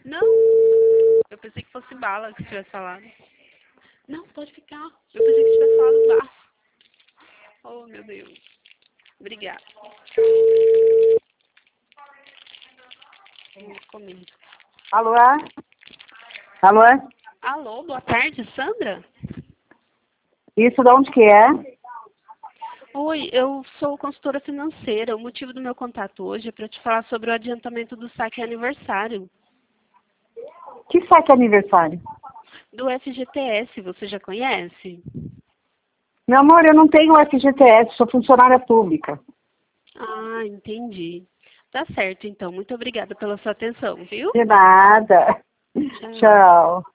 Não, eu pensei que fosse bala que tivesse falado. Não, pode ficar. Eu pensei que tivesse falado bala. Oh, meu Deus. Obrigada. Comigo. Alô? Alô? Alô, boa tarde, Sandra? Isso de onde que é? Oi, eu sou consultora financeira. O motivo do meu contato hoje é para te falar sobre o adiantamento do saque aniversário Que saque é aniversário? do FGTS. Você já conhece? Meu amor, eu não tenho FGTS, sou funcionária pública. Ah, entendi. Tá certo, então. Muito obrigada pela sua atenção, viu? De nada. Tchau. Tchau.